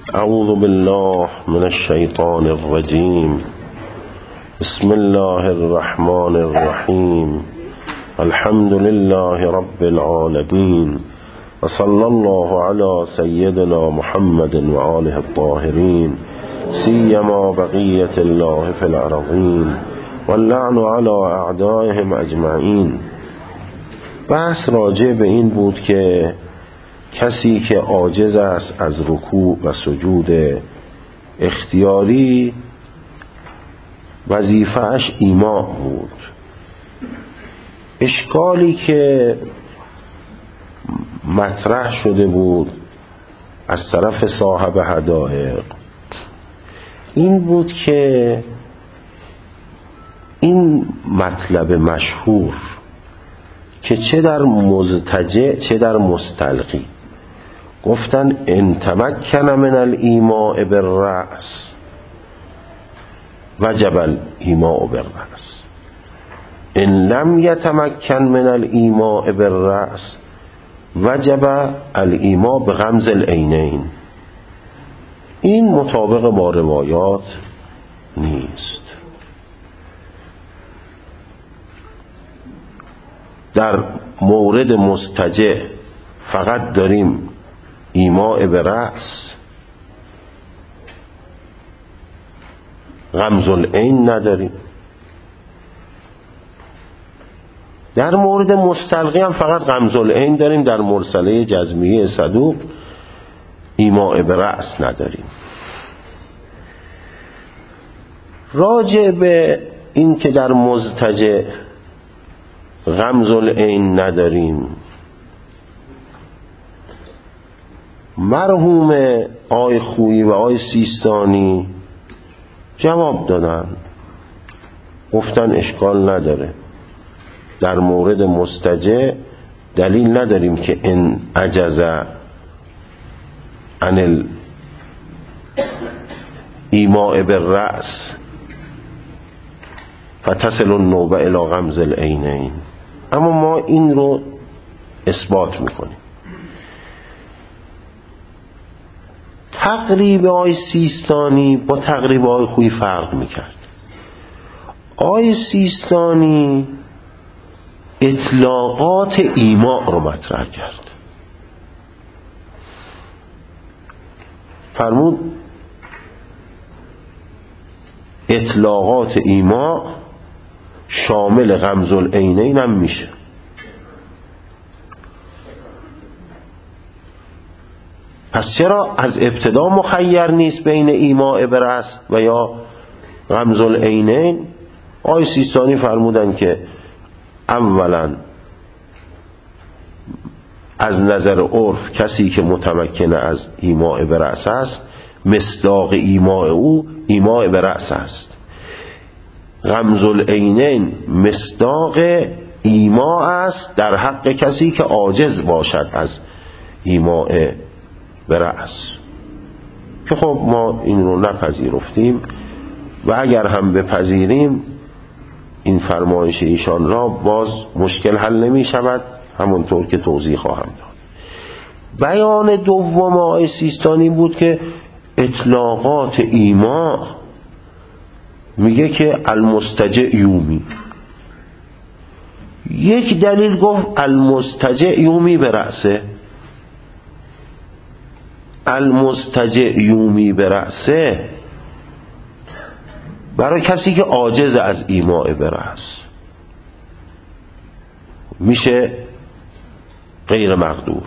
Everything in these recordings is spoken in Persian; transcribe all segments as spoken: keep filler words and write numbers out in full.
اعوذ بالله من الشیطان الرجیم. بسم الله الرحمن الرحیم. الحمد لله رب العالمین و صلی الله علی سیدنا محمد و آله الطاهرین سیما بقیة الله فی الارضین واللعن علی اعدائهم اجمعین. بحث راجع به این بود که کسی که عاجز است از رکوع و سجود اختیاری وظیفه‌اش ایماء بود. اشکالی که مطرح شده بود از طرف صاحب حدائق این بود که این مطلب مشهور که چه در مضطجع چه در مستلقی گفتن ان تمکن من الایماء بالرأس وجب الایماء بالرأس، ان لم یتمکن من الایماء بالرأس وجب الایماء بغمز العینین. این مطابق با روایات نیست. در مورد مضطجع فقط داریم ایماء به رأس، غمز العین نداریم. در مورد مستلقی هم فقط غمز العین داریم، در مرسله جزمیه صدوق ایماء به رأس نداریم. راجع به این که در مضطجع غمز العین نداریم، مرحوم آی خویی و آی سیستانی جواب دادن، گفتن اشکال نداره. در مورد مضطجع دلیل نداریم که ان عجز عن الایماء بالرأس فتصل النوبه الی غمز العینین. اما ما این رو اثبات میکنیم. تقریب آی سیستانی با تقریب آی خویی فرق میکرد. آی سیستانی اطلاقات ایماء رو مطرح کرد. فرمود اطلاقات ایماء شامل غمز العینین هم میشه. پس چرا از ابتدا مخیر نیست بین ایماء به رأس و یا غمز العینین؟ آی سیستانی فرمودن که اولا از نظر عرف کسی که متمکن از ایماء به رأس است مصداق ایماء او ایماء به رأس است. غمز العینین مصداق ایماء است در حق کسی که عاجز باشد از ایماء به رأس، که خب ما این رو نپذیرفتیم و اگر هم بپذیریم این فرمایش ایشان را باز مشکل حل نمی شود، همونطور که توضیح خواهم داد. بیان دوم آقای سیستانی بود که اطلاقات ایماء میگه که المضطجع یومی. یک دلیل گفت المضطجع یومی به رأسه. المضطجع یومی به رأسه برای کسی که عاجز از ایماء به رأس میشه غیر مقدور.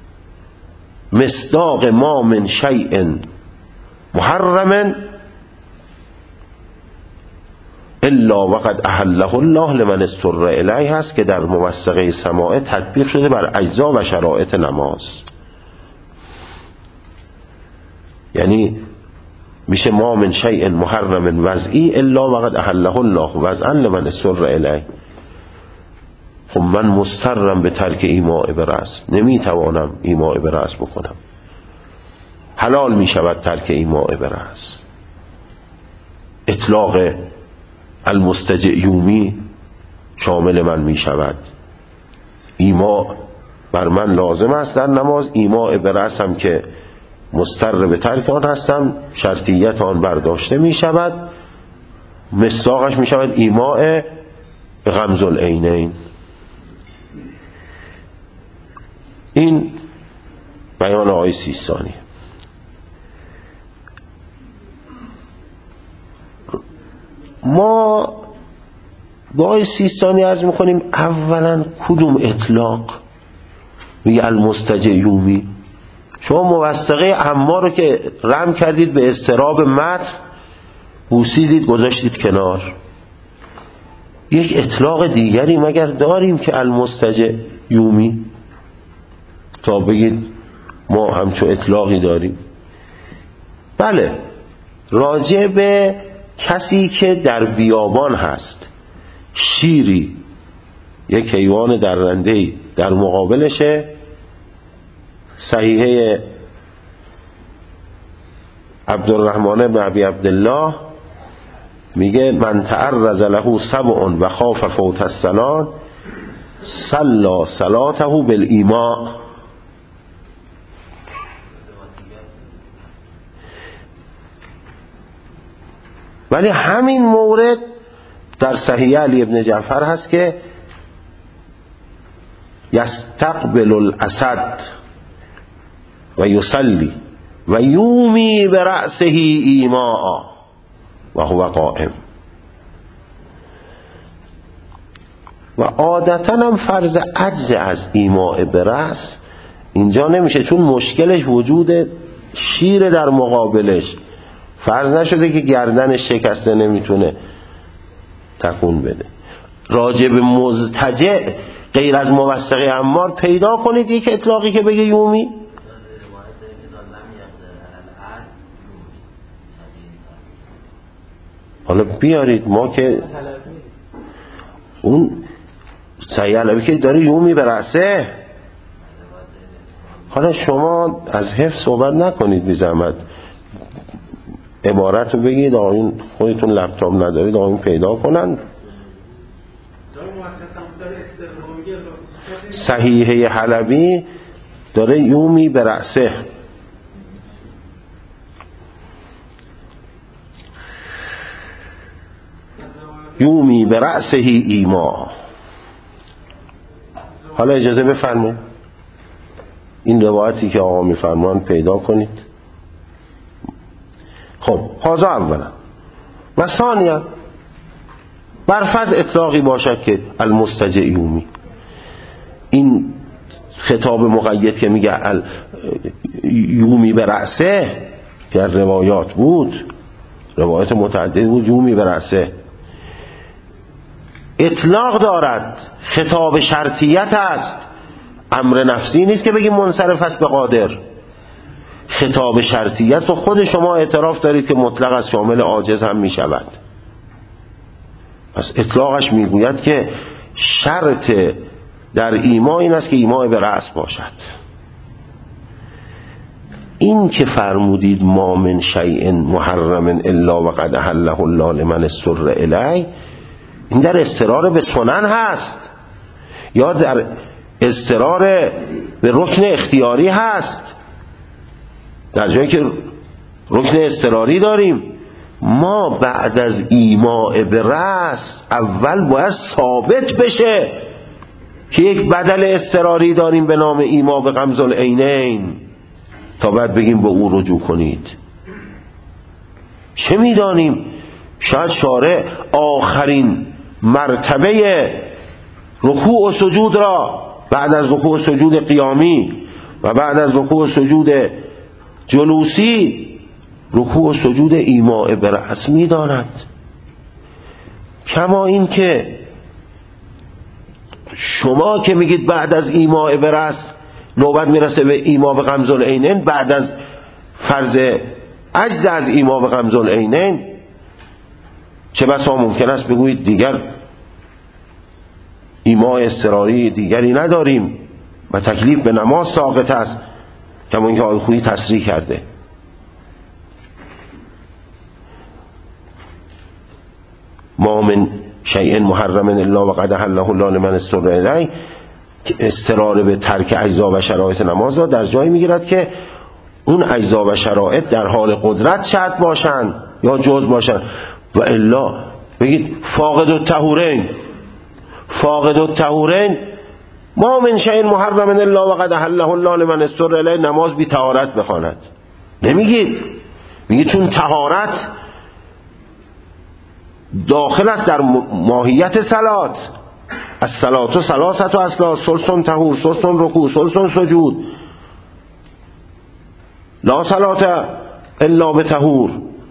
مصداق ما من شیء محرم الا وقد احله الله لمن استر الیه هست که در موثقه سماعه تطبیق شده بر اجزا و شرایط نماز. یعنی میشه ما من شیء محرم وضعی الا وقد احله الله وضعا لمن استر الیه. خب من مضطرم به ترک ایماء به رأس، نمیتوانم ایماء به رأس بکنم، حلال میشود ترک ایماء به رأس. اطلاق المضطجع یومی شامل من میشود. ایماء بر من لازم است در نماز، ایماء به رأس هم که مضطر به ترک آن هستم، شرطیت آن برداشته می شود، مصداقش می شود ایماء غمز العینین. این بیان آقای سیستانی. ما با آقای سیستانی عرض میکنیم اولا کدوم اطلاق؟ میگه المستجع یومی. شما موثقه عمار رو که رم کردید به اضطراب متن، بوسیدید گذاشتید کنار، یک اطلاق دیگری مگر داریم که المستجع یومی تا بگید ما همچو اطلاقی داریم؟ بله، راجع به کسی که در بیابان هست، شیری یک حیوان درنده‌ای در مقابلشه، صحیحه عبدالرحمن بن ابی عبدالله میگه من تعرض له سبع و خاف فوت الصلاة صلی صلاته بالایماء. ولی همین مورد در صحیح علی ابن جعفر هست که یستقبل الاسد و یصلی و یومی برأسه ایماء و هو قائم. و عادتا هم فرض عجز از ایماء برأس اینجا نمیشه، چون مشکلش وجود شیر در مقابلش. فرض نشده که گردنش شکسته نمیتونه تکون بده. راجب مضطجع غیر از موثقه عمار پیدا کنید یک اطلاقی که بگه یومی. حالا بیارید، ما که اون صحیح علوی که داره یومی برسه. حالا شما از حفظ صحبت نکنید بی زحمت، عبارت رو بگید، آقایون خودتون لپتاپ ندارید آقایون پیدا کنن. صحیحه حلبی داره یومی برأسه. یومی برأسه ایما. حالا اجازه بفرمایید این روایتی که آقا میفرمان پیدا کنید. خب هذا اولا. و ثانیا برفض اطلاقی باشد که المستجع یومی، این خطاب مقید که میگه یومی برأسه در روایات بود، روایات متعدد بود یومی برأسه، اطلاق دارد، خطاب شرطیت است، امر نفسی نیست که بگیم منصرف است به قادر. خطاب شرطیت و خود شما اعتراف دارید که مطلق از شامل عاجز هم می شود. پس اطلاقش می گوید که شرط در ایما این است که ایما به رأس باشد. این که فرمودید ما من شیء محرم الا وقد احله الله لمن اضطر الیه، این در اضطرار به سنن هست یا در اضطرار به رکن اختیاری هست؟ در جایی که رکن اضطراری داریم، ما بعد از ایماء به رأس اول باید ثابت بشه که یک بدل اضطراری داریم به نام ایماء به غمز العینین تا بعد بگیم به او رجوع کنید. چه میدانیم شاید شارع آخرین مرتبه رکوع و سجود را بعد از رکوع و سجود قیامی و بعد از رکوع و سجود جلوسی رکوع و سجود ایماء به رأس می‌داند. کما این که شما که میگید بعد از ایماء به رأس نوبت میرسه به ایماء به غمز العینین، بعد از فرض عجز از ایماء به غمز العینین چه بسا ممکن است بگویید دیگر ایماء اضطراری دیگری نداریم و تکلیف به نماز ساقط است، کما اینکه آقای خویی تصریح کرده. ما من شیء محرم الا وقد احله الله لمن اضطر الیه، اضطرار به ترک اجزا و شرایط نماز را در جایی میگیرد که اون اجزا و شرایط در حال قدرت شرط باشن یا جز باشن. و الا بگید فاقد الطهورین، فاقد الطهورین ما من شیء محرم الا وقد احله الله لمن اضطر الیه، نماز بی طهارت بخواند. نمیگید، میگید چون طهارت داخل است در ماهیت صلات. الصلاة و ثلاثة و اصلاح، ثلث طهور، ثلث رکوع، ثلث سجود، لا صلاة الا بطهور.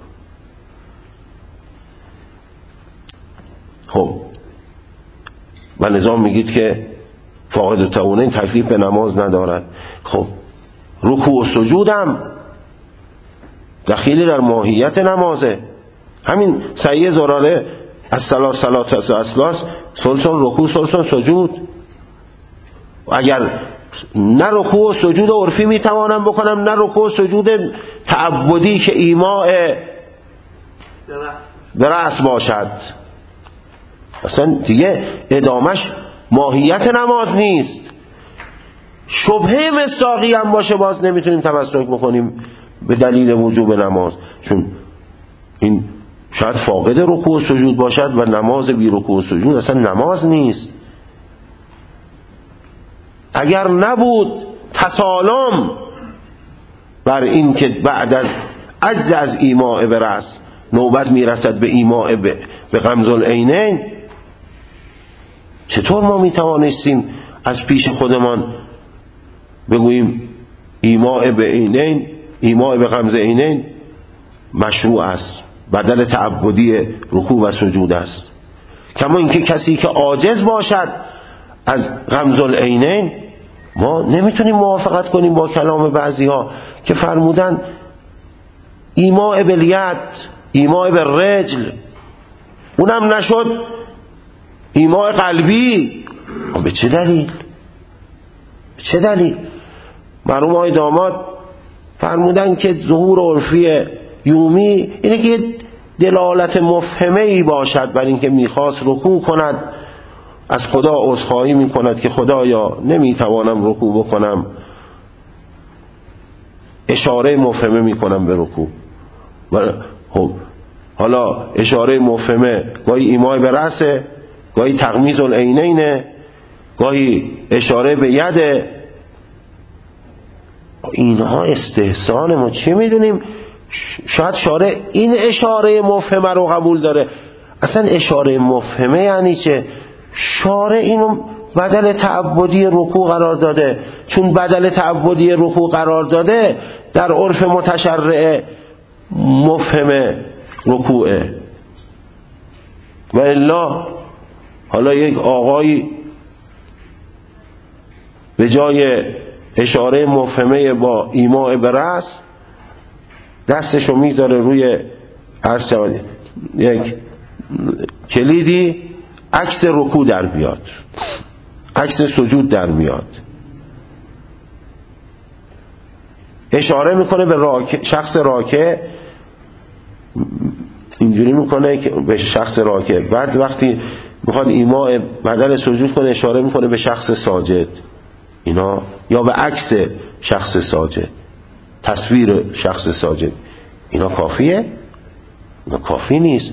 خب و نظام میگید که فاقد الطهورین تکلیف به نماز ندارد. خب رکوع و سجودم دخیلی در ماهیت نمازه. همین سعی زراره الصلاة صلاة اصلاح، ثلث رکوع ثلث سجود. اگر نه رکوع و سجود عرفی میتوانم بکنم، نه رکوع و سجود تعبدی که ایماء به رأس باشد، اصلا دیگه ادامش ماهیت نماز نیست. شبهه مصداقی هم باشه باز نمیتونیم تمسک بکنیم به دلیل وجوب نماز، چون این شاید فاقد رکوع و سجود باشد و نماز بی رکوع و سجود اصلا نماز نیست. اگر نبود تسالم بر این که بعد از عجز از ایماء به رأس نوبت میرسد به ایماء به, به غمز العینین، چطور ما میتوانستیم از پیش خودمان بگوییم ایماء به عینین، ایماء به غمز عینین مشروع است، بدل تعبدی رکوع و سجود است. کما اینکه کسی که عاجز باشد از غمز العینین، ما نمیتونیم موافقت کنیم با کلام بعضی ها که فرمودن ایماء بالید، ایماء بالرجل، اونم نشد ایماء قلبی. به چه دلیل؟ به چه دلیل؟ مرحوم آقای داماد فرمودن که ظهور عرفی یومی اینه که دلالت مفهمه ای باشد بر اینکه میخواست رکوع کند، از خدا عذرخواهی میکند که خدایا نمیتوانم رکوع بکنم، اشاره مفهمه میکنم به رکوع. خب حالا اشاره مفهمه گاهی ایماء به رأسه، گاهی تغمیض العینینه، گاهی اشاره به یده. اینها استحسان ما چه میدونیم؟ شاید شارع این اشاره مفهمه رو قبول داره. اصلا اشاره مفهمه یعنی چه؟ شارع اینو بدل تعبدی رکوع قرار داده. چون بدل تعبدی رکوع قرار داده در عرف متشرع مفهمه رکوعه. و الا حالا یک آقایی به جای اشاره مفهمه با ایماء به رأس دستشو میذاره روی عرض شود یک کلیدی، عکس رکوع در بیاد، عکس سجود در میاد، اشاره میکنه به راکع، شخص راکع اینجوری میکنه که به شخص راکع. بعد وقتی میخواد ایماء بدل سجود کنه اشاره میکنه به شخص ساجد، اینا یا به عکس شخص ساجد، تصویر شخص ساجد. اینا کافیه؟ اینا کافی نیست.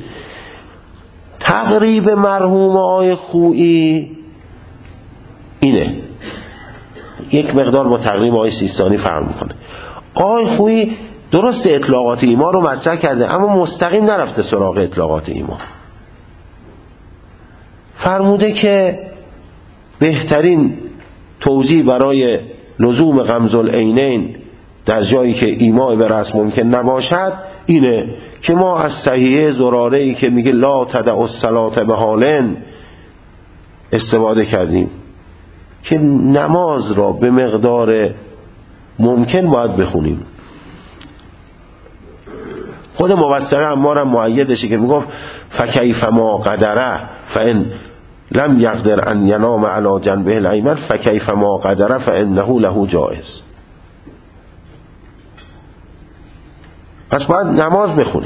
تقریب مرحوم آقای خویی اینه، یک مقدار با تقریب آقای سیستانی فرق میکنه. آقای خویی درست اطلاقات ایمان رو مطرح کرده اما مستقیم نرفته سراغ اطلاقات ایمان. فرموده که بهترین توجیه برای لزوم غمز العینین در جایی که ایماء به رأس ممکن نباشد اینه که ما از صحیحه زراره‌ای که میگه لا تدع الصلاة بحالن استفاده کردیم که نماز را به مقدار ممکن باید بخونیم. خود موثقه عمار هم مؤیدشه که میگفت فکیف ما قدره فان لم یقدر ان ینام علی جنبه الایمن فکیف ما قدره فانه له جائز. پس باید نماز بخونیم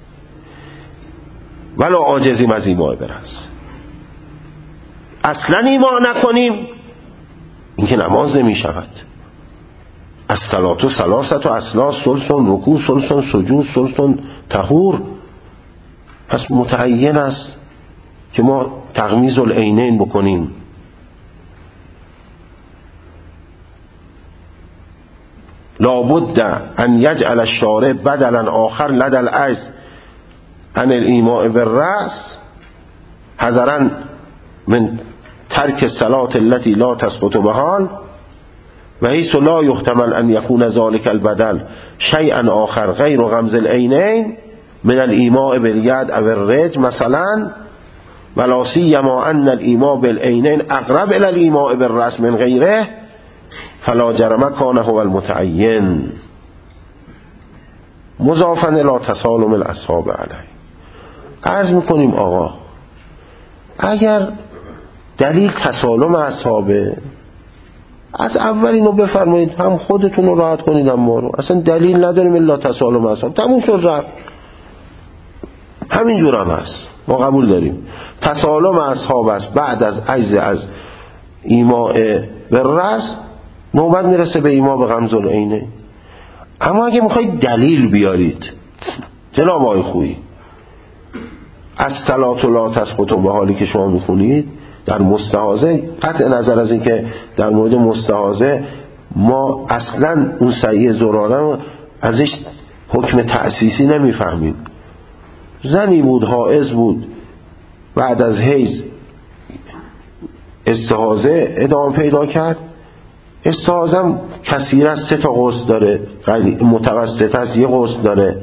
ولو عاجزیم از ایماء به رأس. اصلا ایماء نکنیم این که نماز نمی شود. الصلاة ثلاثة اسلاس، ثلث رکوع، ثلث سجود، ثلث طهور. پس متعین است که ما تغمیض العینین بکنیم. لابد ان یجعل الشارع بدلا آخر لدى العجز عن الایماء بالرأس حذرا من ترک الصلاة التي لا تسقط بحال و حیث لا يحتمل ان يكون ذلك البدل شيئا آخر غیر غمز العینین من الایماء بالید او الرجل مثلا، ولا سیما ان الایماء بالعینین اقرب الى الایماء بالرأس من غیره، فلا جرم کان هو المتعین مضافا الى تسالم الاصحاب علیه. عرض میکنیم آقا اگر دلیل تسالم اصحابه، از اول اینو بفرمایید، هم خودتون رو راحت کنید هم ما رو. اصلا دلیل نداریم الا تسالم اصحاب، تموم شد رفت. همینجور هم هست، ما قبول داریم تسالم اصحاب است بعد از عجز از ایماء بالرأس، نوبت میرسه به ایما به غمز العینین. اما اگه میخواید دلیل بیارید جناب آقای خویی، از صلات لا تسقط به حالی که شما میخونید در مستحاضه، قطع نظر از این که در مورد مستحاضه ما اصلا اون صحیح زراره ازش حکم تأسیسی نمیفهمیم. زنی بود حائض بود بعد از حیض استحاضه ادامه پیدا کرد. استحاضه کثیر از سه تا غسل داره، متوسط از یه غسل داره،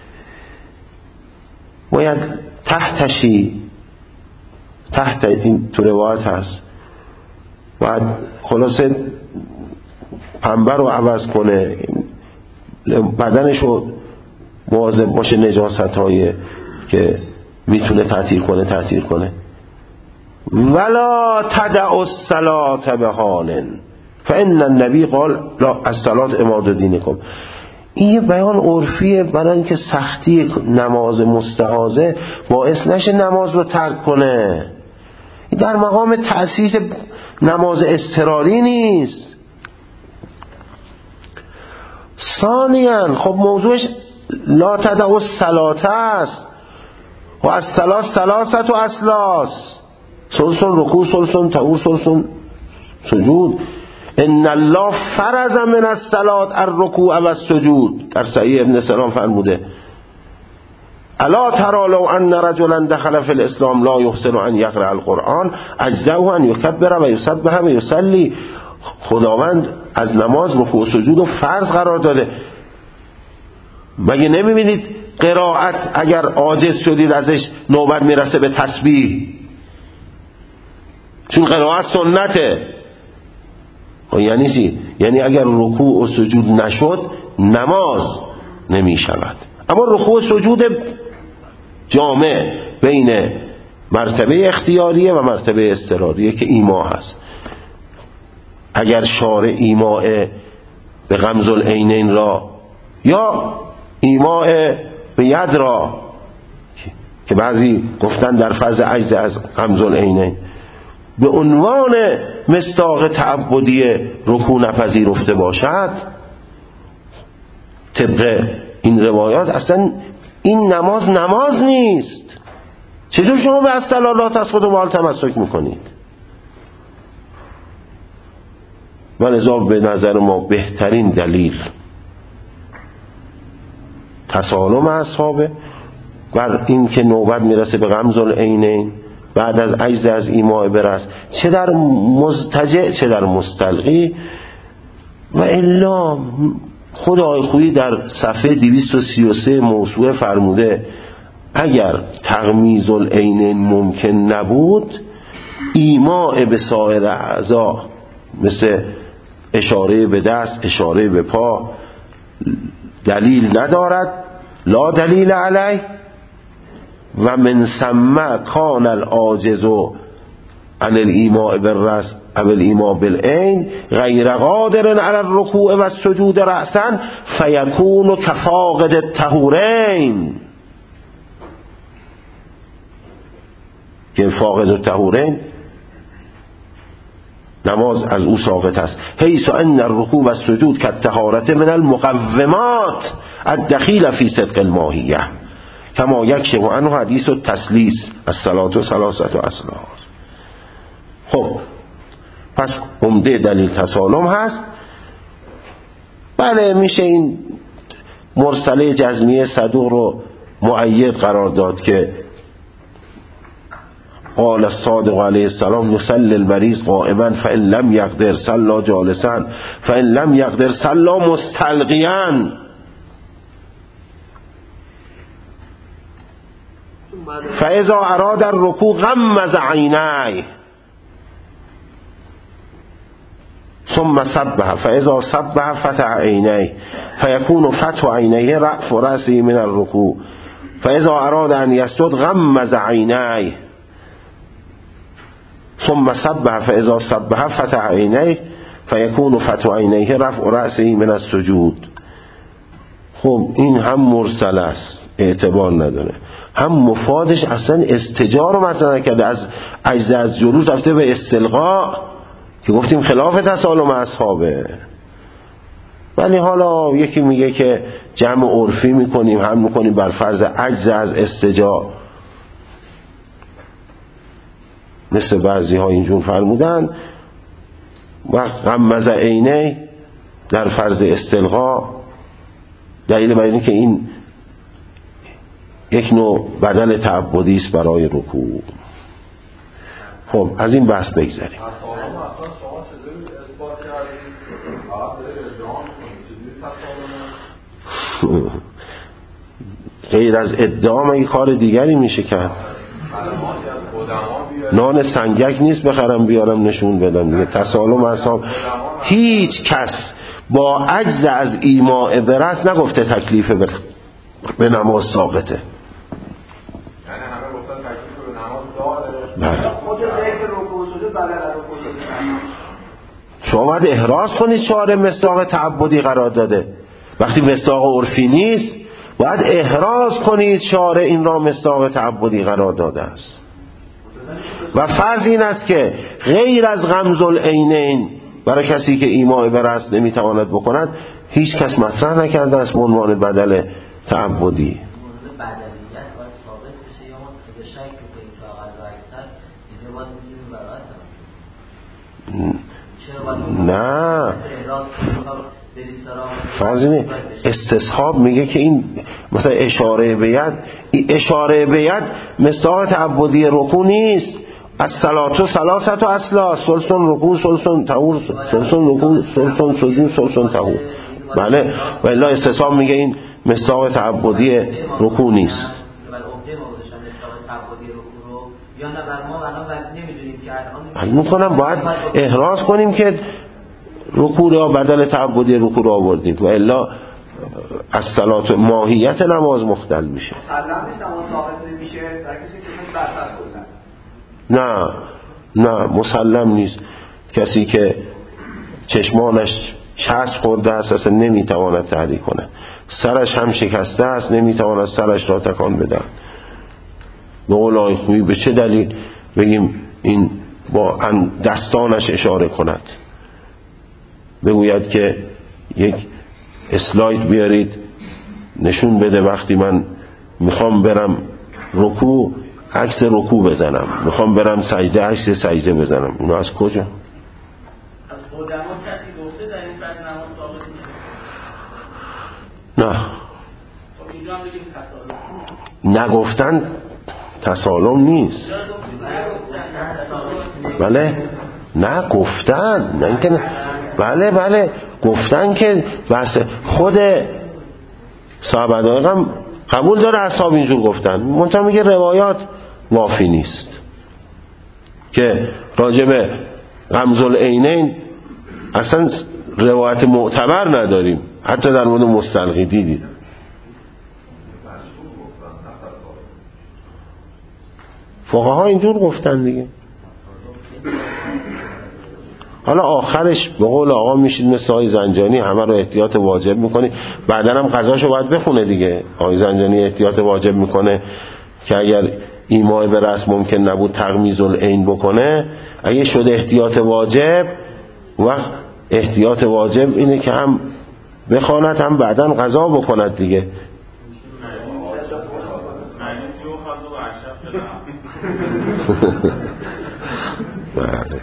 باید تحتشی تحت این تو روایت هست باید خلاصه پنبه رو عوض کنه، بدنش رو مواظب باشه نجاست هایی که میتونه تأثیر کنه تأثیر کنه. ولا تدع الصلاة بحال فان النبی قال لا الصلاة عماد دینکم. این بیان عرفیه برای اینکه سختی نماز مستحاضه باعث نشه نماز رو ترک کنه. این در مقام تأسیس نماز اضطراری نیست. ثانیاً خب موضوعش لا تدع الصلاة است و الصلاة ثلاثة و اسلاس، ثلث رکوع، ثلث طهور، ثلث سجود. ان الله فرض من الصلاة الرکوع و السجود، در صحیح ابن سلام فرموده الا ترى لو ان رجلا دخل في الاسلام لا يحسن ان يقرأ القرآن اجزأه ان يكبر و يسبح و يصلي. خداوند از نماز رکوع و سجود و فرض قرار داده. مگه نمیبینید قرائت اگر عاجز شدید ازش نوبت میرسه به تسبیح، چون قرائت سنته. یعنی چی؟ یعنی اگر رکوع و سجود نشد نماز نمی شود. اما رکوع و سجود جامع بین مرتبه اختیاریه و مرتبه اضطراریه که ایما هست. اگر شارع ایماء به غمز العینین را یا ایماء به ید را که بعضی گفتن در فاز عجز از غمز العینین به عنوان مصداق تعبدی رکوع نپذیرفته باشد، طبق این روایات اصلا این نماز نماز نیست. چطور شما به الصلاة لا تسقط بحال تمسک میکنید؟ و لذا به نظر ما بهترین دلیل تسالم اصحابه بر این که نوبت میرسه به غمز العینین بعد از عجز از ایماء برس، چه در مضطجع چه در مستلقی. و الا خود آقای خویی در صفحه دویست و سی و سه موسوعه فرموده اگر تغمیض العینین ممکن نبود ایماء به سایر اعضا مثل اشاره به دست، اشاره به پا دلیل ندارد، لا دلیل علیه و من ثم کان العاجز عن الایماء بالرأس او الایماء بالعین غیر قادر علی الرکوع و السجود رأسا فیکون کفاقد الطهورین. که فاقد الطهورین نماز از او ساقط است. حیث ان الرکوع و السجود کالطهارة من المقومات الدخیل فی صدق الماهیه کما یکشف عنه حدیث التثلیث الصلاة ثلاثة اصناف. خب پس عمده دلیل تسالم هست. بله میشه این مرسله جزمیه صدوق رو مؤید قرار داد که قال الصادق علیه السلام نصلی المریض قائما فان لم یقدر صلی جالسا فان لم یقدر صلی مستلقیا. فاذا اراد الرکوع غمض عینیه ثم سبح فاذا سبح فتح عینیه فیکون فتح عینیه رفع رأسه من الرکوع فاذا اراد ان یسجد غمض عینیه ثم سبح فاذا سبح فتح عینیه فیکون فتح عینیه رفع رأسه من السجود. خب این هم مرسل است اعتبار نداره، هم مفادش اصلا استجار رو مطرح نکرده، از عجز از جلوس رفته به استلقاء که گفتیم خلاف تسالم اصحابه. ولی حالا یکی میگه که جمع عرفی میکنیم هم میکنیم بر فرض عجز از استجار، مثل بعضی ها اینجور فرمودن، و غمض عینه در فرض استلقاء. دلیل بر اینه که این یک نوع بدل تعبدی است برای رکوع. خب از این بحث بگذاریم. غیر از ادعا مگه کار دیگری میشه کرد؟ نان سنگک نیست بخرم بیارم نشون بدم دیگه. تسالم اصحاب هیچ کس با عجز از ایماء برأس نگفته تکلیف به نماز ثابته. بله. شما باید احراز کنید شارع مصداق تعبدی قرار داده. وقتی مصداق عرفی نیست باید احراز کنید شارع این را مصداق تعبدی قرار داده است. و فرض این است که غیر از غمض العینین برای کسی که ایماء برأس نمیتواند بکند هیچ کس مطرح نکرده است به عنوان بدل تعبدی. نه فرض اینه استصحاب میگه که این مثلا اشاره به ید، اشاره به ید مصداق تعبدی رکوع نیست. الصلاة ثلاثة اصلا سلسون رکوع سلسون طهور سلسون رکوع سلسون سجود سلسون طهور. بله و الا استصحاب میگه این مصداق تعبدی رکوع نیست. حل میکنم باید احراز کنیم که رکوع را بدل تعبدی رکوع را آوردیم و الا از صلات ماهیت نماز مختل میشه. نه نه مسلم نیست. کسی که چشمانش شست خورده است اصلا نمیتواند تحریک کنه، سرش هم شکسته است نمیتواند سرش را تکان بده. به قول آقای خویی به چه دلیل بگیم این با دستانش اشاره کند، بگوید که یک اسلاید بیارید نشون بده وقتی من میخوام برم رکوع عکس رکوع بزنم، میخوام برم سجده عکس سجده بزنم. اینو از کجا؟ از قدما کسی گفته در این بحث نماز ثابت نیست؟ نه. خب اینجا هم بگیم تسالم. نگفتن تسالم نیست. بله نه گفتن، نه اینکه بله بله گفتن که بس خود صحابه هم قبول داره اصحاب اینجور گفتن، منتها میگه روایات وافی نیست که راجب غمض العینین اصلا روایت معتبر نداریم. حتی در مورد مستلقی دیدید فقها اینجور گفتن دیگه. حالا آخرش به قول آقا میشید مثل آقای زنجانی همه رو احتیاط واجب میکنی، بعدا هم قضاشو باید بخونه دیگه. آقای زنجانی احتیاط واجب میکنه که اگر ایماء به رأس ممکن نبود تغمیض العین بکنه، اگه شد احتیاط واجب، وقت احتیاط واجب اینه که هم بخواند هم بعداً قضا بکند دیگه. بله.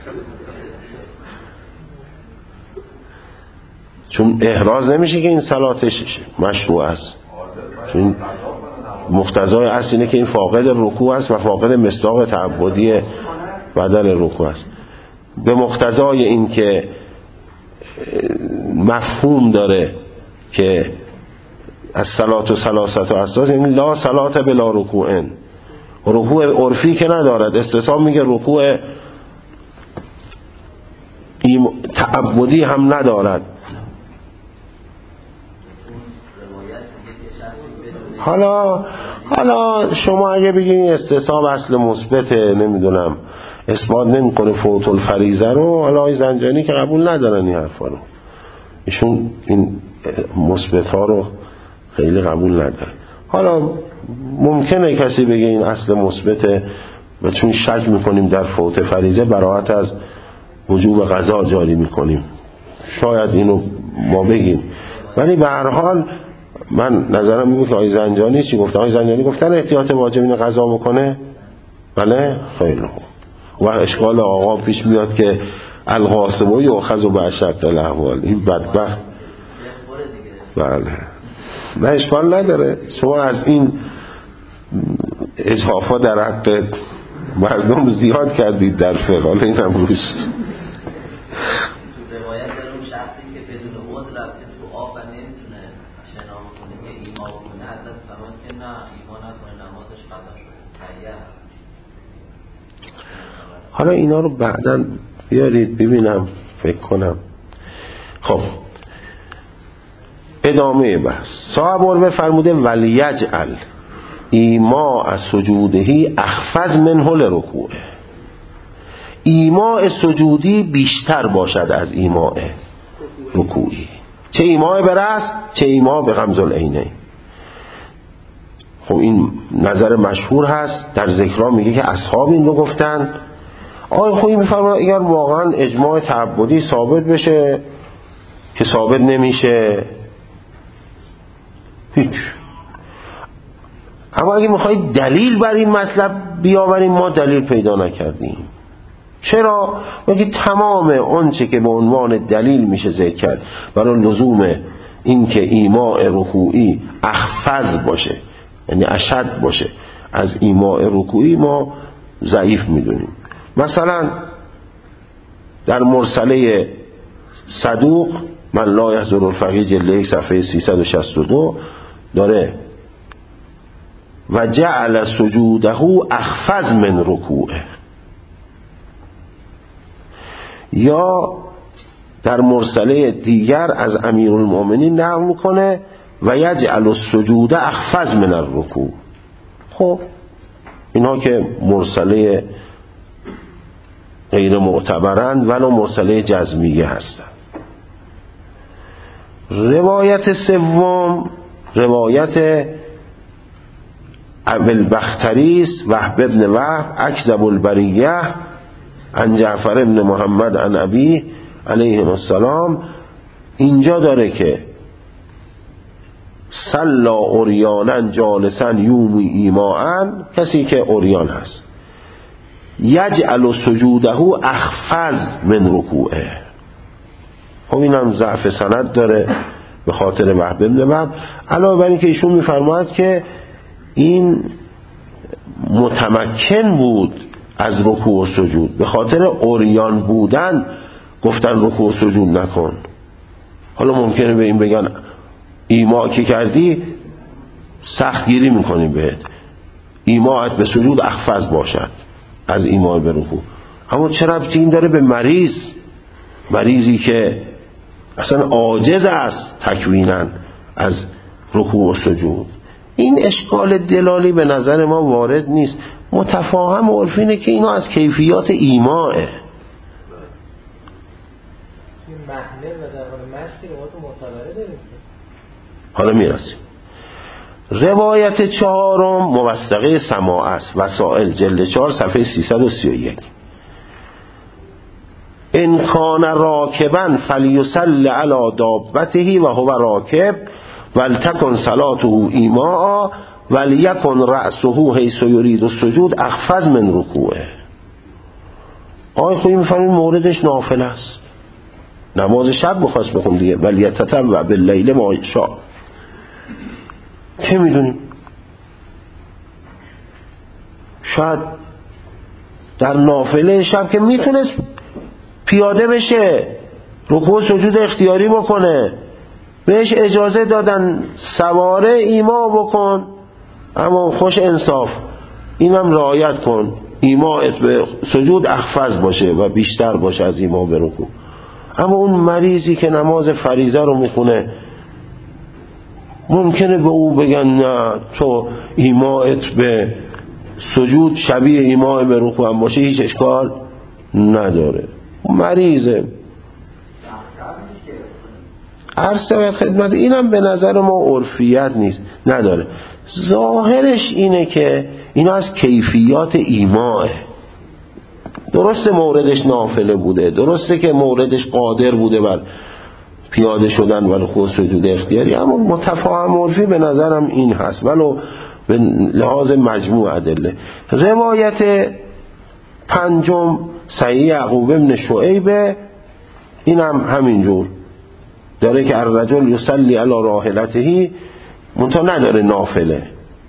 چون احراز نمیشه که این صلاتش مشروع است، چون مقتضای اصل اینه که این فاقد رکوع است و فاقد مصداق تعبدی بدل رکوع است. به مقتضای این که مفهوم داره که از صلات و ثلاثت و اساس، یعنی لا صلات بلا رکوع، رکوع عرفی که ندارد، استثاب میگه رکوع تعبدی هم ندارد. حالا حالا شما اگه بگین استصحاب اصل مثبته، نمیدونم اثبات نمیکنه فوت الفریضه رو، حالا آقای زنجانی که قبول ندارن این حرفا رو، ایشون این مثبت ها رو خیلی قبول نداره. حالا ممکنه کسی بگه این اصل مثبته و چون شک میکنیم در فوت فریضه براءت از وجوب قضا جاری میکنیم، شاید اینو ما بگیم. ولی به هر حال من نظرم میگه که آقای زنجانی چی گفتن؟ آقای زنجانی گفتن احتیاط واجب اینو قضا بکنه. بله خیلی خوب. و اشکال آقا پیش میاد که القاسم یؤخذ باشد الاحوال، این بدبخت. بله نه اشکال نداره، شما از این اضافه در حق مردم زیاد کردید در فقه، حالا این هم روش حالا اینا رو بعداً بیارید ببینم فکر کنم. خب ادامه بحث. صاحب عروه فرموده ولیجعل ایما از سجودهی اخفض منه لرکوعه، ایماء سجودی بیشتر باشد از ایماء رکوعی، چه ایماء به رأس چه ایماء به غمز العینین. خب این نظر مشهور هست، در ذکرها میگه که اصحاب این رو گفتن. آقای خویی میفرماید اگر واقعا اجماع تعبدی ثابت بشه که ثابت نمیشه هیچ، اما اگه میخواید دلیل بر این مطلب بیاوریم ما دلیل پیدا نکردیم. چرا؟ بگید تمام آنچه که به عنوان دلیل میشه ذکر کرد برای لزوم این که ایماء رکوعی اخفض باشه، یعنی اشد باشه از ایماء رکوعی، ما ضعیف میدونیم. مثلا در مرسله صدوق من لا یحضر الفقیه جلد یک صفحه سیصد و شصت و دو داره و جعل سجوده اخفض من رکوعه، یا در مرسله دیگر از امیرالمؤمنین نقل میکنه و یجعل السجود اخفض من الرکوع. خب اینا که مرسله غیر معتبرند ولو مرسله جزمیه هستند. روایت سوم روایت ابوالبختری است، وهب ابن وهب اکذب البریه عن جعفر ابن محمد عن ابی علیه السلام. اینجا داره که صلا اوریانا جالسا یومی ایماعن، کسی که اوریان هست، یجعل سجوده اخفض من رکوعه. خب اینم ضعف سند داره به خاطر وهب ابن وهب، علاوه بر این که ایشون میفرماید که این متمکن بود از رکوع و سجود، به خاطر اوریان بودن گفتن رکوع و سجود نکن. حالا ممکنه به این بگن ایما که کردی سختگیری میکنیم بهت، ایماعت به سجود اخفض باشد از ایما به رکوع. اما چه ربطی این داره به مریض؟ مریضی که اصلا عاجز است تکویناً از رکوع و سجود. این اشکال دلالی به نظر ما وارد نیست. متفاهم و عرفینه که اینا از کیفیات ایماه. حالا میرسیم. روایت چهارم موثقه سماع است، وسائل جلد چهار صفحه سیصد و سی و یک. ان کان راکبا فلیصلی علی دابته و هو راکب ولتکن صلاته ایماء ولیکن رأسه حیث یرید السجود اخفض من رکوعه. آقای خویی میفهمید موردش نافله است، نماز شب بخواست بخون دیگه، ولیتتبع باللیل ما شاء. چه میدونیم شاید در نافله شب که میتونست پیاده بشه رکوع سجود اختیاری بکنه، بهش اجازه دادن سواره ایما بکن، اما خوش انصاف اینم رعایت کن، ایماعت به سجود اخفض باشه و بیشتر باشه از ایما به رکوع. اما اون مریضی که نماز فریضه رو میخونه ممکنه به او بگن نه تو ایماعت به سجود شبیه ایماع به رکوع هم باشه هیچ اشکال نداره، مریضه. عرض و خدمت اینم به نظر ما عرفیت نیست، نداره. ظاهرش اینه که اینا از کیفیات ایماعه. درسته موردش نافله بوده، درسته که موردش قادر بوده بر پیاده شدن و رکوع سجود اختیاری، اما متفاهم عرفی به نظرم این هست ولو به لحاظ مجموع ادله. روایت پنجم صحیح یعقوب بن شعیب، این هم همینجور داره که الرجل یصلی علی راحلته، منتها نداره نافله،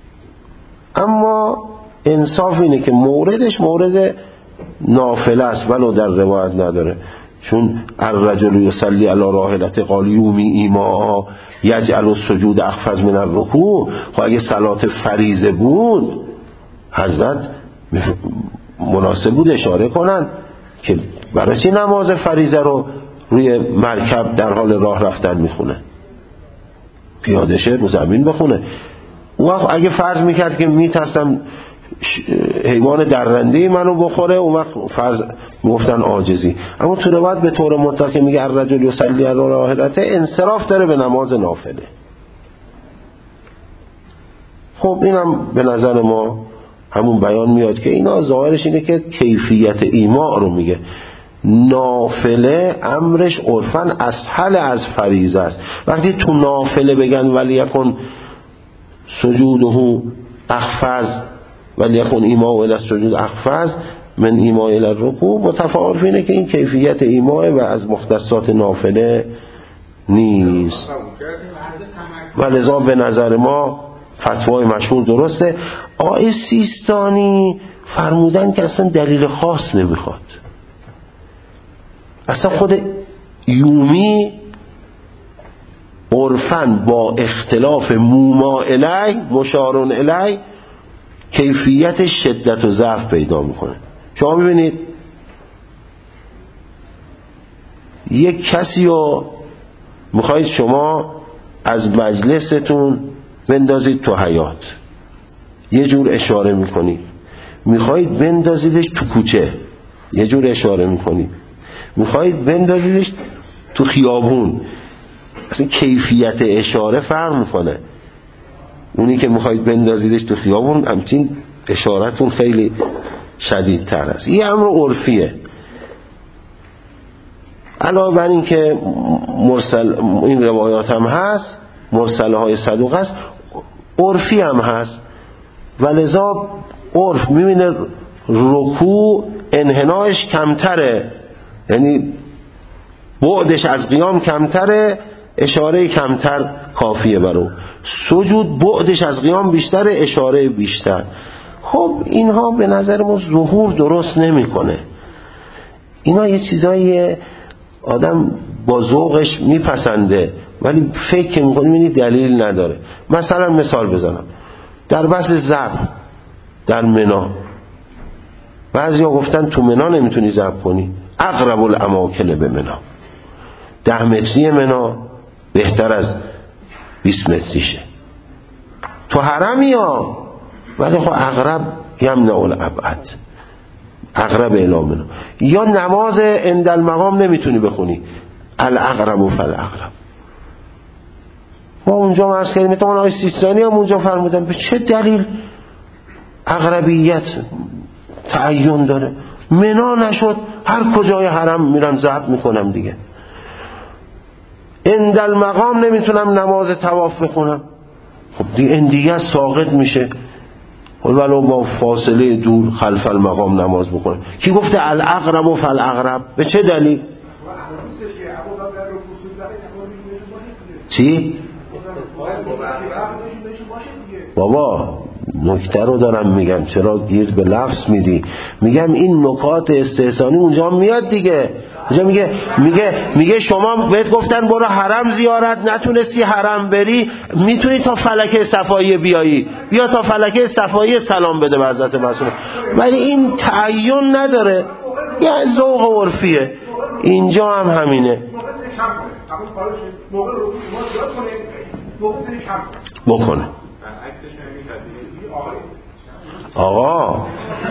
اما انصاف اینه که موردش مورد نافله است ولو در روایت نداره، چون الرجل یصلی علی راحلته قال یومی ایماء یجعل السجود اخفض من الرکوع. خب اگه صلات فریضه بود حضرت مناسب بود اشاره کنن که برای چی نماز فریضه رو روی مرکب در حال راه رفتن میخونه، پیاده شه رو زمین بخونه. اون وقت اگه فرض میکرد که میترسم حیوان درنده منو بخوره، اون وقت فرض گفتن عاجزی. اما تو روایت به طور مطلق میگه الرجل یصلی علی راحلته، انصراف داره به نماز نافله. خب اینم به نظر ما همون بیان میاد که اینا ظاهرش اینه که کیفیت ایماء رو میگه. نافله امرش عرفاً اسهل از فریضه است. وقتی تو نافله بگن ولی یکن سجوده اخفض ولی یکن ایماء الی السجود اخفض من ایماء الی الرکوع، متفاوت اینه که این کیفیت ایماء و از مختصات نافله نیست. ولذا به نظر ما فتوای مشهور درسته. آقای سیستانی فرمودن که اصلا دلیل خاص نمیخواد. اصلا خود یومی عرفاً با اختلاف موما الی مشارون الی کیفیت شدت و ضعف پیدا میکنه. شما ببینید یک کسی رو میخواید شما از مجلستون بندازید تو حیاط، یه جور اشاره میکنید. میخواید بندازیدش تو کوچه، یه جور اشاره میکنید. میخواید بندازیدش تو خیابون، اصلا کیفیت اشاره فرق میکنه. اونی که میخواید بندازیدش تو خیابون همچین اشارتون خیلی شدیدتر است. این امر عرفیه. علاوه بر این که مرسل این روایات هم هست، مرسله های صدوق هست، عرفی هم هست. ولذا عرف میبینه رکوع انحناش کمتره، یعنی بعدش از قیام کمتره، اشاره کمتر کافیه برو. سجود بعدش از قیام بیشتره، اشاره بیشتر. خب اینها به نظر ما ظهور درست نمیکنه. اینا یه چیزایی آدم با ذوقش میپسنده ولی فکر میکنه میبینی دلیل نداره. مثلا مثال بزنم در بحث ذبح در منا، بعضیا گفتن تو منا نمیتونی ذبح کنی، اقرب الاماکن به منا، ده متری منا بهتر از بیست متریشه. تو حرمی ها ولی خب اقرب یمنع الابعد، اقرب الی منا. یا نماز عند المقام نمیتونی بخونی، الاقرب فالاقرب. ما اونجا مرز کردیم تا آقای سیستانی هم اونجا فرمودن به چه دلیل اقربیت تعین داره؟ منا نشد هر کجای حرم میرم ضبط میکنم دیگه. اندل مقام نمیتونم نماز طواف بخونم، خب دیگه این دیگه ساقط میشه، ولو با فاصله دور خلف المقام نماز بخونم. کی گفته الاقرب و فالاقرب؟ به چه دلیل؟ چی؟ بابا نکته رو دارم میگم، چرا گیر به لفظ میدی؟ میگم این نکات استحسانی اونجا میاد دیگه. اونجا میگه میگه میگه شما بهت گفتن برو حرم زیارت، نتونستی حرم بری، میتونی تا فلکه صفایی بیایی، بیا تا فلکه صفایی سلام بده به حضرت معصوم. ولی این تعین نداره، یعنی ذوق عرفیه. اینجا هم همینه. بکنه آقا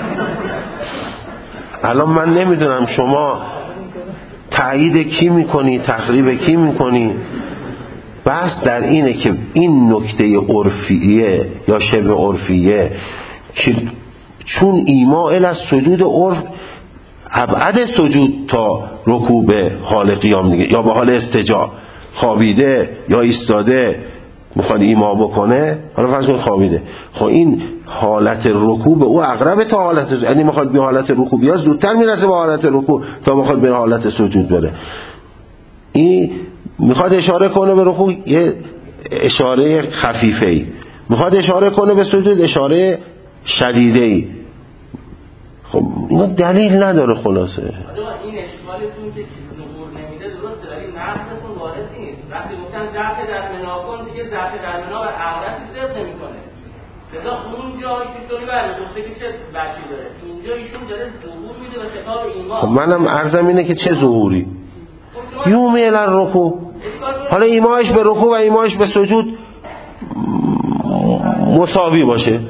الان من نمیدونم شما تایید کی میکنی، تخریب کی میکنی. بحث در اینه که این نکته عرفیه یا شبه عرفیه که چون ایما الی سجود عرف ابعد سجود تا رکوع به حال قیام دیگه، یا به حال استجا، خوابیده یا ایستاده میخواد ایما بکنه، حالا فرض کن خوابیده، خب این حالت رکوع به او اقرب تا حالت، یعنی میخواد به حالت رکوع بیاد زودتر میرسه به حالت رکوع تا میخواد به حالت سجود بره. این میخواد اشاره کنه به رکوع یه اشاره خفیفه‌ای، میخواد اشاره کنه به سجود اشاره شدیده‌ای. خب اینا دلیل نداره. خلاصه این اشکالتون که ظهور نمیده درسته، ولی نقصتون وارد نیست. وقتی گفتن ضعف در منا کن، دیگه ضعف در منا بر عقلتی صرف نمیکنه. لذا اونجا اینطوری برای گفته که چه بچی داره، اینجا ایشون داره ظهور میده به خطاب ایمان. خب منم عرضم اینه که چه ظهوری؟ یومی الرکوع، حالا ایماش به رکوع و ایماش به سجود مساوی باشه.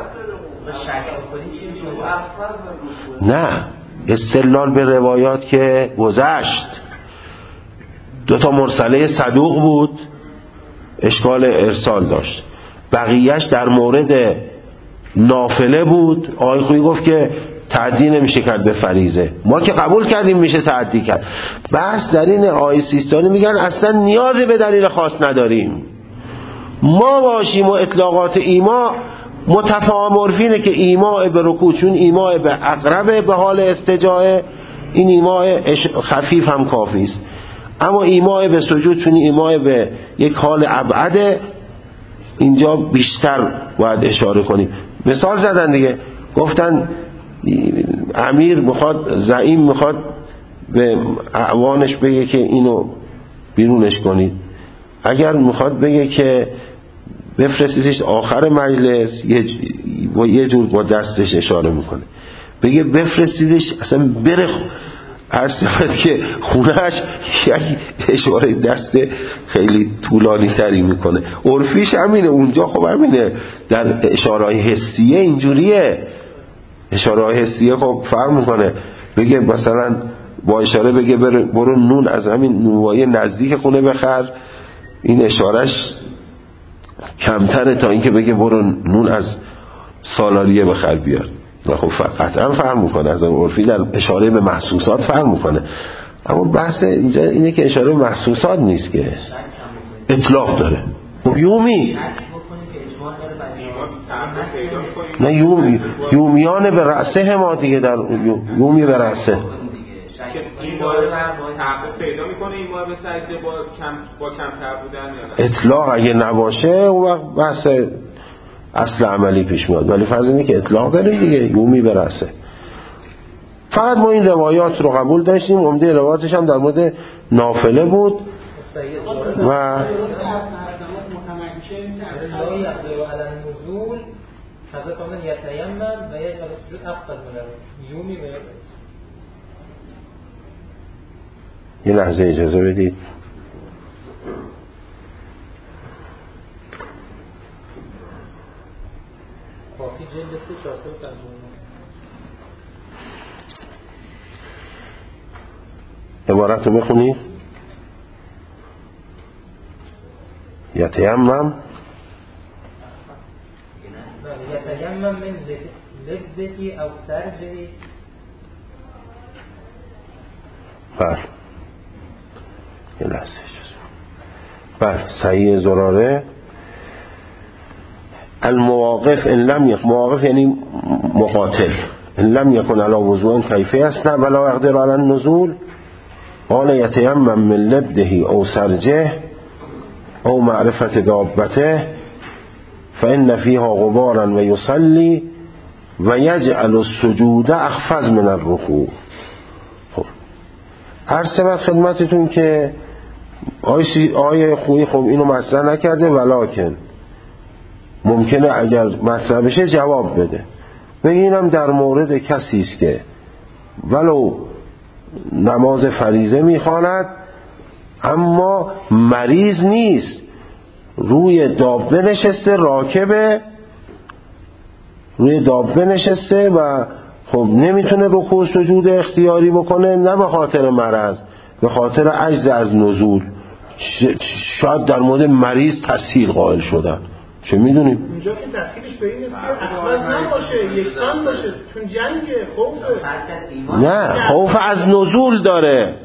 نه، استدلال به روایات که گذشت، دو تا مرسله صدوق بود، اشکال ارسال داشت، بقیهش در مورد نافله بود. آقای خویی گفت که تعدی نمیشه کرد به فریضه، ما که قبول کردیم میشه تعدی کرد. بس در این آقای سیستانی میگن اصلا نیازی به دلیل خاص نداریم، ما باشیم و اطلاقات ایما متفاهم عرفینه که ایماء به رکوع چون ایماء به اقرب به حال استجاعه، این ایماء خفیف هم کافی است. اما ایماء به سجود چون ایماء به یک حال ابعده، اینجا بیشتر باید اشاره کنیم. مثال زدن دیگه، گفتن امیر میخواد، زعیم میخواد به اعوانش بگه که اینو بیرونش کنید. اگر میخواد بگه که بفرستیدش آخر مجلس، یه با یه جور با دستش اشاره میکنه، بگه بفرستیدش اصلا بره اصلا که خونهش، یک اشاره دست خیلی طولانی تری میکنه. عرفیش همینه اونجا. خب همینه در اشاره حسیه اینجوریه، اشاره حسیه خب فرق میکنه. بگه مثلا با اشاره بگه برو نون از همین نونوایی نزدیک خونه بخر، این اشارهش کمتره تا اینکه بگه برو نون از سالاریه بخر بیار. خب قطعا فرق میکنه، از عرفی در اشاره به محسوسات فرق میکنه. اما بحث اینجا اینه که اشاره به محسوسات نیست، که اطلاق داره. خب یومی نه، یومی یومیان به رأسه ما دیگه، در یومی به رأسه این بار تحقیق پیدا میکنه این بار به سجده با کم با کمتر بودن یا نه؟ اطلاق اگه نباشه اون وقت بحث اصل عملی پیش میاد، ولی فرض اینه که اطلاق داریم دیگه، یومی برسه. فقط ما این روایات رو قبول داشتیم، عمده روایاتش هم در مورد نافله بود و یه لحظه اجازه بدید. عبارت رو بخونید. یتیمم یتیمم من لبدهی او سرجهی. بله یه لحظه بله صحیح زراره. المواقف ان لم یک مواقف یعنی مقاتل ان لم یکن علی وضوء کیفی است ولا یقدر علی النزول قال یتیمم من لبده او سرجه او معرفت دابته فإن فيها غبارا و یصلی و یجعل السجود اخفض من الرکوع. خب عرض شود خدمتتون که آیه خویی خب اینو مطرح نکرده ولکن ممکنه اگر مطرح بشه جواب بده. بگینم در مورد کسی است که ولو نماز فریضه میخواند اما مریض نیست، روی دابه نشسته، راکبه روی دابه نشسته و خب نمیتونه رکوع سجود اختیاری بکنه، نه به خاطر مرض، به خاطر عجز از نزول. شاید در مورد مریض تسهیل قائل شدن، چه میدونیم اینجا که تسهیلش به این است که اصلا نباشه، یکسان باشه، چون جنگه، خوفه. نه خوف از نزول داره.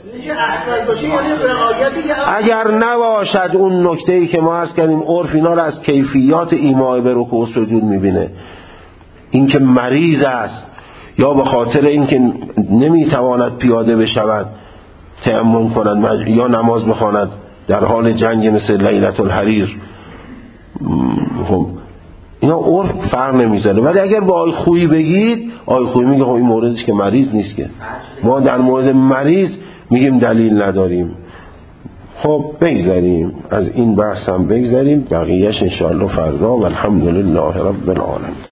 اگر نباشد اون نکته‌ای که ما عرض کردیم عرف اینا رو از کیفیات ایماء به رکوع سجود میبینه، اینکه مریض است یا به خاطر اینکه نمیتواند پیاده بشود تیمم کند یا نماز بخواند در حال جنگ مثل لیلة الحریر، خب اینا عرف فرق نمیذاره. ولی اگر با آی خویی بگید، آی خویی میگه خب این موردش که مریض نیست، که ما در مورد مریض میگیم دلیل نداریم. خب بگذاریم از این بحث هم بگذاریم، بقیهش انشاءالله فردا. و الحمدلله رب العالمین.